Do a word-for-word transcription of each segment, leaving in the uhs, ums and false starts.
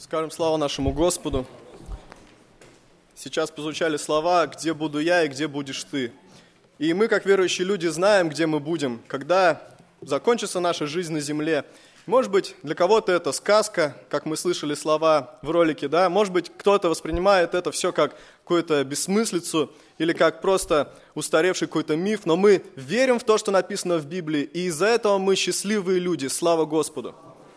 Скажем славу нашему Господу. Сейчас прозвучали слова «Где буду я и где будешь ты?». И мы, как верующие люди, знаем, где мы будем, когда закончится наша жизнь на земле. Может быть, для кого-то это сказка, как мы слышали слова в ролике, да? Может быть, кто-то воспринимает это все как какую-то бессмыслицу или как просто устаревший какой-то миф, но мы верим в то, что написано в Библии, и из-за этого мы счастливые люди. Слава Господу!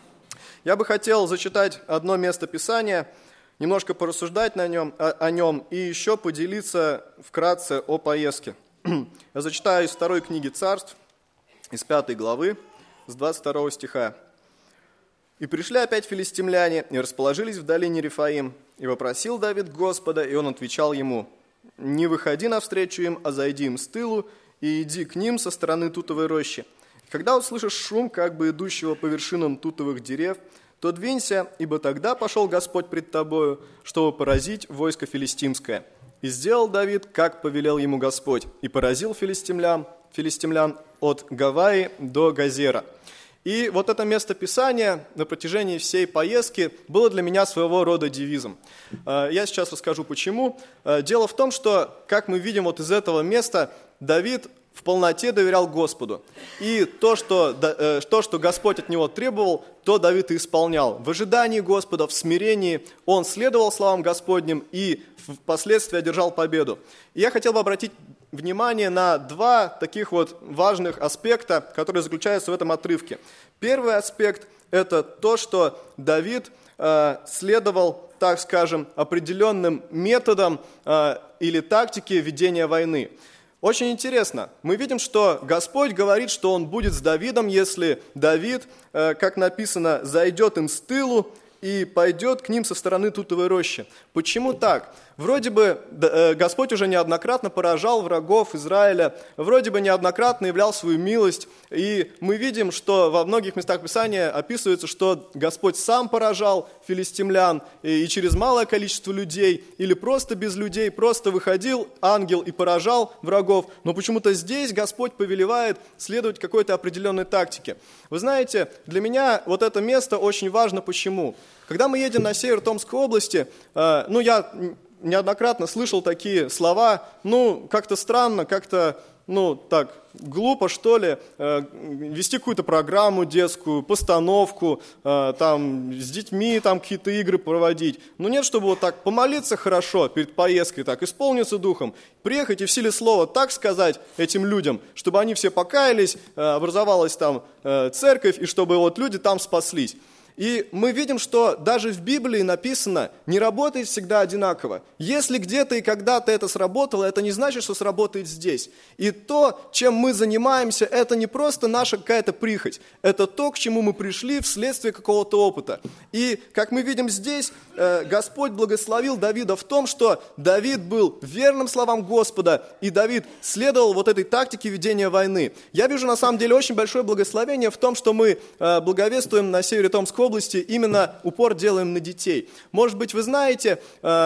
Я бы хотел зачитать одно место Писания, немножко порассуждать на нем, о, о нем и еще поделиться вкратце о поездке. Я зачитаю из второй книги Царств, из пятой главы, с двадцать второго стиха. «И пришли опять филистимляне, и расположились в долине Рефаим, и вопросил Давид Господа, и он отвечал ему: не выходи навстречу им, а зайди им с тылу, и иди к ним со стороны тутовой рощи. Когда услышишь шум, как бы идущего по вершинам тутовых дерев, то двинься, ибо тогда пошел Господь пред тобою, чтобы поразить войско филистимское. И сделал Давид, как повелел ему Господь, и поразил филистимлян, филистимлян от Гаваи до Газера». И вот это место Писания на протяжении всей поездки было для меня своего рода девизом. Я сейчас расскажу, почему. Дело в том, что, как мы видим вот из этого места, Давид в полноте доверял Господу. И то что, то, что Господь от него требовал, то Давид и исполнял. В ожидании Господа, в смирении он следовал словам Господним и впоследствии одержал победу. И я хотел бы обратить внимание на два таких вот важных аспекта, которые заключаются в этом отрывке. Первый аспект – это то, что Давид э, следовал, так скажем, определенным методам э, или тактике ведения войны. Очень интересно, мы видим, что Господь говорит, что Он будет с Давидом, если Давид, э, как написано, зайдет им с тылу и пойдет к ним со стороны тутовой рощи. Почему так? Вроде бы Господь уже неоднократно поражал врагов Израиля, вроде бы неоднократно являл свою милость, и мы видим, что во многих местах Писания описывается, что Господь сам поражал филистимлян, и через малое количество людей, или просто без людей, просто выходил ангел и поражал врагов, но почему-то здесь Господь повелевает следовать какой-то определенной тактике. Вы знаете, для меня вот это место очень важно. Почему? Когда мы едем на север Томской области, э, ну я неоднократно слышал такие слова, ну как-то странно, как-то, ну так, глупо что ли, э, вести какую-то программу детскую, постановку, э, там с детьми там какие-то игры проводить. Ну нет, чтобы вот так помолиться хорошо перед поездкой, так исполниться духом, приехать и в силе слова так сказать этим людям, чтобы они все покаялись, э, образовалась там э, церковь, и чтобы вот люди там спаслись. И мы видим, что даже в Библии написано, не работает всегда одинаково. Если где-то и когда-то это сработало, это не значит, что сработает здесь. И то, чем мы занимаемся, это не просто наша какая-то прихоть. Это то, к чему мы пришли вследствие какого-то опыта. И, как мы видим здесь, Господь благословил Давида в том, что Давид был верным словам Господа, и Давид следовал вот этой тактике ведения войны. Я вижу, на самом деле, очень большое благословение в том, что мы благовествуем на севере Томской области, именно упор делаем на детей. Может быть, вы знаете,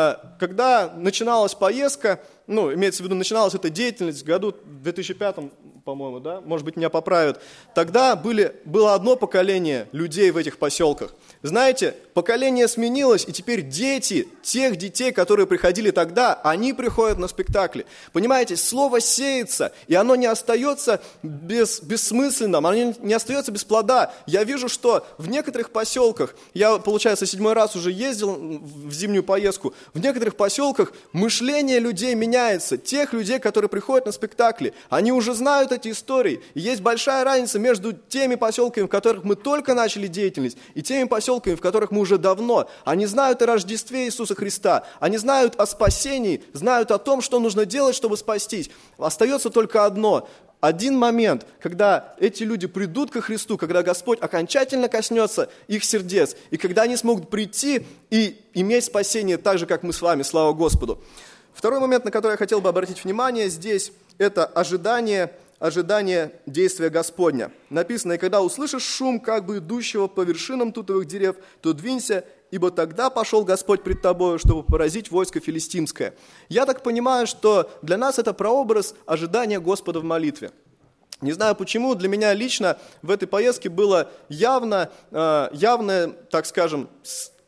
когда начиналась поездка, ну, имеется в виду, начиналась эта деятельность в году две тысячи пятом, по-моему, да, может быть, меня поправят, тогда были, было одно поколение людей в этих поселках. Знаете, поколение сменилось, и теперь дети, тех детей, которые приходили тогда, они приходят на спектакли. Понимаете, слово сеется, и оно не остается без, бессмысленным, оно не остается без плода. Я вижу, что в некоторых поселках, я, получается, седьмой раз уже ездил в зимнюю поездку, в некоторых поселках мышление людей меняется, тех людей, которые приходят на спектакли, они уже знают эти истории. И есть большая разница между теми поселками, в которых мы только начали деятельность, и теми поселками, в которых мы уже давно. Они знают о Рождестве Иисуса Христа, они знают о спасении, знают о том, что нужно делать, чтобы спастись. Остается только одно. Один момент, когда эти люди придут ко Христу, когда Господь окончательно коснется их сердец, и когда они смогут прийти и иметь спасение так же, как мы с вами, слава Господу. Второй момент, на который я хотел бы обратить внимание здесь, это ожидание, ожидание действия Господня. Написано: «И когда услышишь шум, как бы идущего по вершинам тутовых дерев, то двинься, ибо тогда пошел Господь пред тобою, чтобы поразить войско филистимское». Я так понимаю, что для нас это прообраз ожидания Господа в молитве. Не знаю почему, для меня лично в этой поездке было явно, явное, так скажем,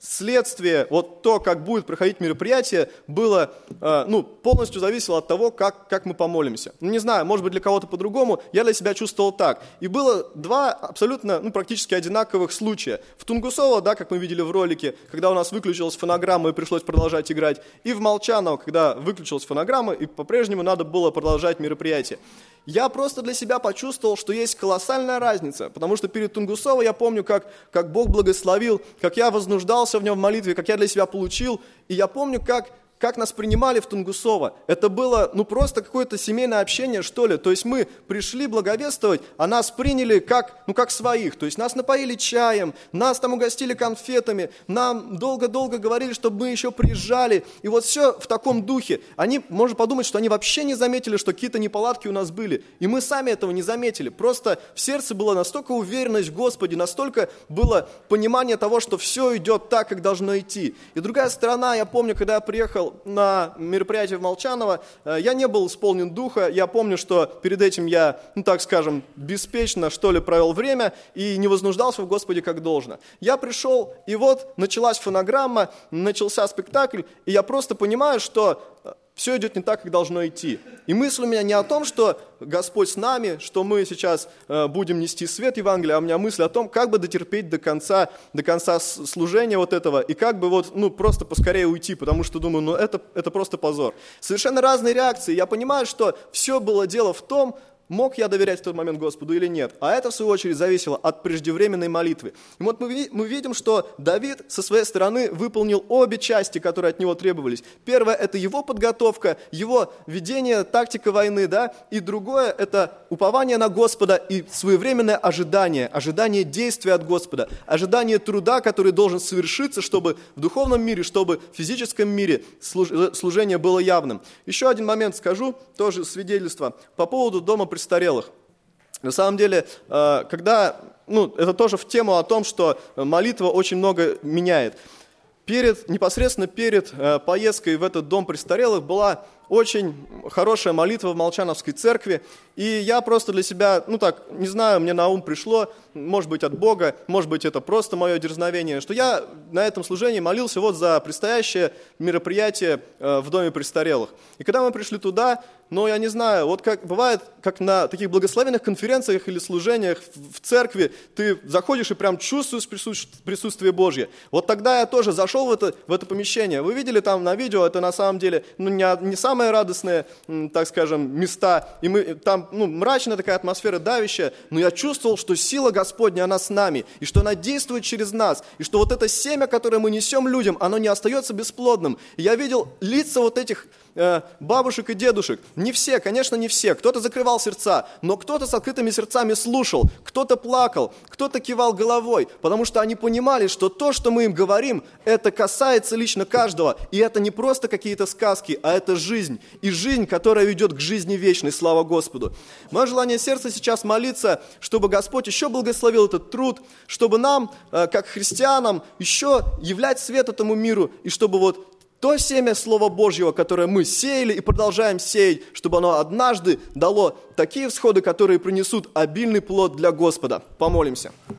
следствие, вот то, как будет проходить мероприятие, было, э, ну, полностью зависело от того, как, как мы помолимся. Ну, не знаю, может быть, для кого-то по-другому, я для себя чувствовал так. И было два абсолютно, ну, практически одинаковых случая. В Тунгусово, да, как мы видели в ролике, когда у нас выключилась фонограмма и пришлось продолжать играть, и в Молчаново, когда выключилась фонограмма и по-прежнему надо было продолжать мероприятие. Я просто для себя почувствовал, что есть колоссальная разница, потому что перед Тунгусово я помню, как, как Бог благословил, как я вознуждался в нем в молитве, как я для себя получил, и я помню, как, как нас принимали в Тунгусово. Это было, ну, просто какое-то семейное общение, что ли, то есть мы пришли благовествовать, а нас приняли как, ну, как своих, то есть нас напоили чаем, нас там угостили конфетами, нам долго-долго говорили, чтобы мы еще приезжали, и вот все в таком духе. Они, можно подумать, что они вообще не заметили, что какие-то неполадки у нас были, и мы сами этого не заметили, просто в сердце была настолько уверенность в Господе, настолько было понимание того, что все идет так, как должно идти. И другая сторона, я помню, когда я приехал на мероприятие в Молчаново, я не был исполнен духа, я помню, что перед этим я, ну так скажем, беспечно, что ли, провел время и не вознуждался в Господе как должно. Я пришел, и вот началась фонограмма, начался спектакль, и я просто понимаю, что все идет не так, как должно идти. И мысль у меня не о том, что Господь с нами, что мы сейчас э, будем нести свет Евангелия, а у меня мысль о том, как бы дотерпеть до конца, до конца служения вот этого, и как бы вот, ну, просто поскорее уйти, потому что думаю, ну, это, это просто позор. Совершенно разные реакции. Я понимаю, что все было дело в том, мог я доверять в тот момент Господу или нет. А это, в свою очередь, зависело от преждевременной молитвы. И вот мы, мы видим, что Давид со своей стороны выполнил обе части, которые от него требовались. Первое – это его подготовка, его ведение, тактика войны, да? И другое – это упование на Господа и своевременное ожидание, ожидание действия от Господа, ожидание труда, который должен совершиться, чтобы в духовном мире, чтобы в физическом мире служение было явным. Еще один момент скажу, тоже свидетельство по поводу дома престарелых. престарелых. На самом деле, когда, ну, это тоже в тему о том, что молитва очень много меняет. Перед, непосредственно перед поездкой в этот дом престарелых была очень хорошая молитва в Молчановской церкви, и я просто для себя, ну так, не знаю, мне на ум пришло, может быть, от Бога, может быть, это просто мое дерзновение, что я на этом служении молился вот за предстоящее мероприятие в доме престарелых. И когда мы пришли туда, ну, я не знаю, вот как бывает, как на таких благословенных конференциях или служениях в церкви, ты заходишь и прям чувствуешь присутствие Божье. Вот тогда я тоже зашел в это, в это помещение. Вы видели там на видео, это на самом деле, ну, не, не самые радостные, так скажем, места, и мы, там, ну, мрачная такая атмосфера, давящая, но я чувствовал, что сила Господня, она с нами, и что она действует через нас, и что вот это семя, которое мы несем людям, оно не остается бесплодным. И я видел лица вот этих э, бабушек и дедушек. Не все, конечно, не все. Кто-то закрывал сердца, но кто-то с открытыми сердцами слушал, кто-то плакал, кто-то кивал головой, потому что они понимали, что то, что мы им говорим, это касается лично каждого, и это не просто какие-то сказки, а это жизнь, и жизнь, которая ведет к жизни вечной, слава Господу. Мое желание сердца сейчас молиться, чтобы Господь еще благословил этот труд, чтобы нам, как христианам, еще являть свет этому миру, и чтобы вот то семя Слова Божьего, которое мы сеяли и продолжаем сеять, чтобы оно однажды дало такие всходы, которые принесут обильный плод для Господа. Помолимся.